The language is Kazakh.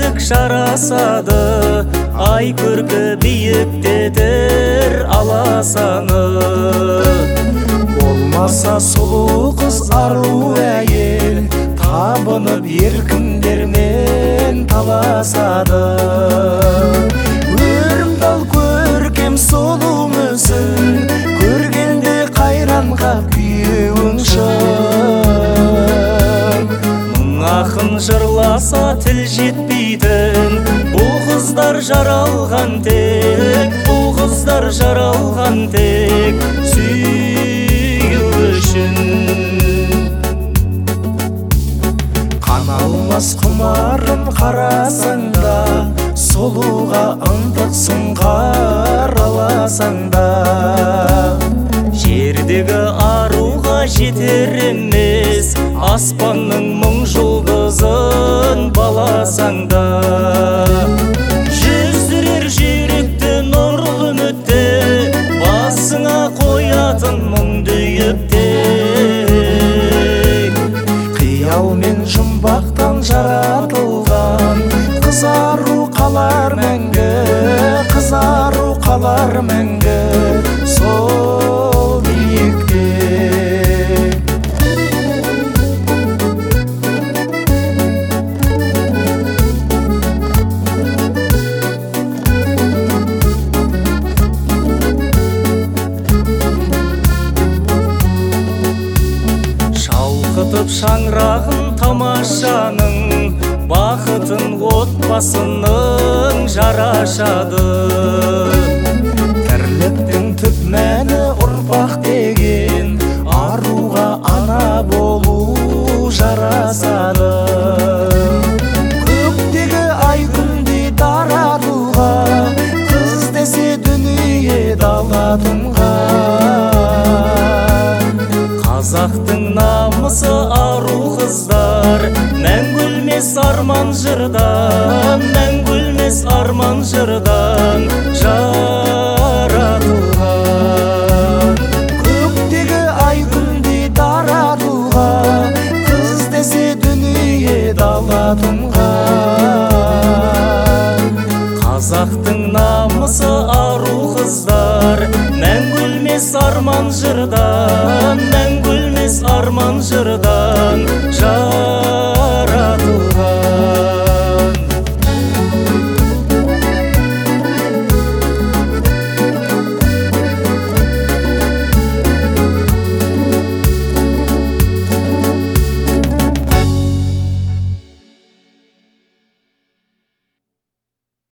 мендік жарасады, ай көркі биіктетер аласаны. Болмаса сұлу қыз ару әйел, табынып еркіндермен таласады. Өрімтал көркем сұлу мүсін, көргенде қайранға күйеуің шын. Мың ақын жырласа тіл жетпейтін, бұл қыздар жаралған тек, бұл қыздар жаралған тек сүйу үшін. Қаналмас құмарын қарасаң да, сұлуға ынтықсың қараласаң да. Жердегі аруға жетер емес, аспанның мың жұлдызын баласаң да. Жүздірер жүректі нұрлы үмітте, басыңа қоятын мұңды үйіпте. Қиял мен жұмбақтан жаратылған, қызару қалар мәңгі, қызару қалар мәңгі сол биікте. Шалқытып шаңырағын тамашаның, бақытын отбасының жарашады. Тірліктің түп мәні ұрпақ деген, аруға ана болу жарасады. Көктегі ай күндей дара тұлға, қыз десе дүние дала тұнға. Қазақтың намысы ару қыздар, мәңгі өлмес арман жырдан, мәңгі өлмес арман жырдан.